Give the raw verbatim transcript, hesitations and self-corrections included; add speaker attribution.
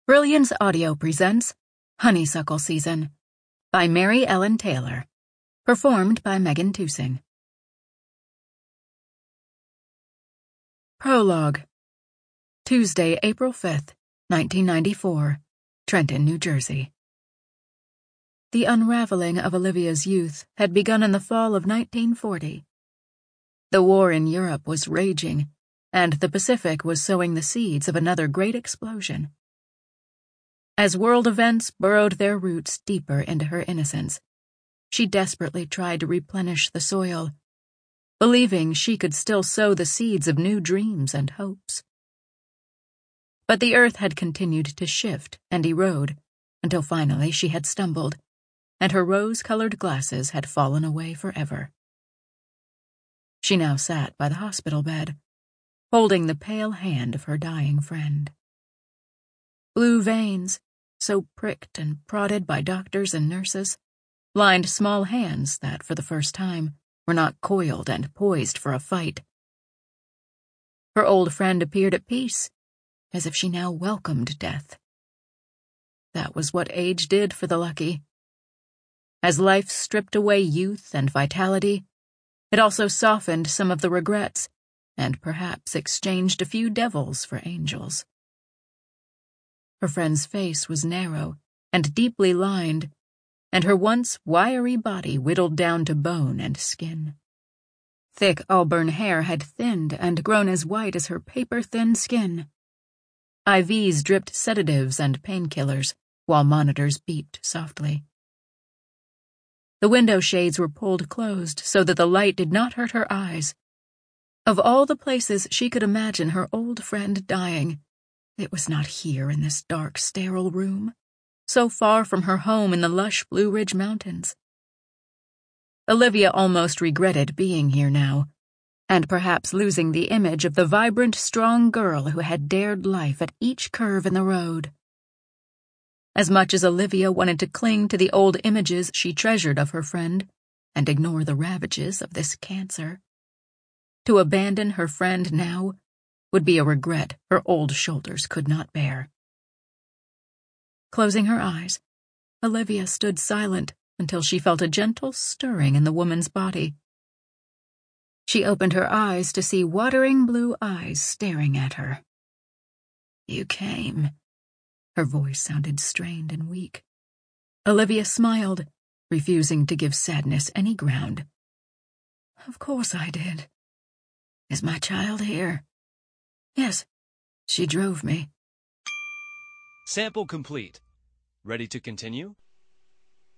Speaker 1: Brilliance Audio presents Honeysuckle Season by Mary Ellen Taylor, performed by Megan Tusing. Prologue. Tuesday, April fifth, nineteen ninety-four, Trenton, New Jersey. The unraveling of Olivia's youth had begun in the fall of nineteen forty. The war in Europe was raging, and the Pacific was sowing the seeds of another great explosion. As world events burrowed their roots deeper into her innocence, she desperately tried to replenish the soil, believing she could still sow the seeds of new dreams and hopes. But the earth had continued to shift and erode until finally she had stumbled, and her rose-colored glasses had fallen away forever. She now sat by the hospital bed, holding the pale hand of her dying friend. Blue veins, so pricked and prodded by doctors and nurses, lined small hands that, for the first time, were not coiled and poised for a fight. Her old friend appeared at peace, as if she now welcomed death. That was what age did for the lucky. As life stripped away youth and vitality, it also softened some of the regrets, and perhaps exchanged a few devils for angels. Her friend's face was narrow and deeply lined, and her once wiry body whittled down to bone and skin. Thick auburn hair had thinned and grown as white as her paper-thin skin. I Vs dripped sedatives and painkillers, while monitors beeped softly. The window shades were pulled closed so that the light did not hurt her eyes. Of all the places she could imagine her old friend dying, it was not here in this dark, sterile room, so far from her home in the lush Blue Ridge Mountains. Olivia almost regretted being here now, and perhaps losing the image of the vibrant, strong girl who had dared life at each curve in the road. As much as Olivia wanted to cling to the old images she treasured of her friend and ignore the ravages of this cancer, to abandon her friend now would be a regret her old shoulders could not bear. Closing her eyes, Olivia stood silent until she felt a gentle stirring in the woman's body. She opened her eyes to see watering blue eyes staring at her. "You came." Her voice sounded strained and weak. Olivia smiled, refusing to give sadness any ground. "Of course I did." "Is my child here?" "Yes, she drove me."
Speaker 2: Sample complete. Ready to continue?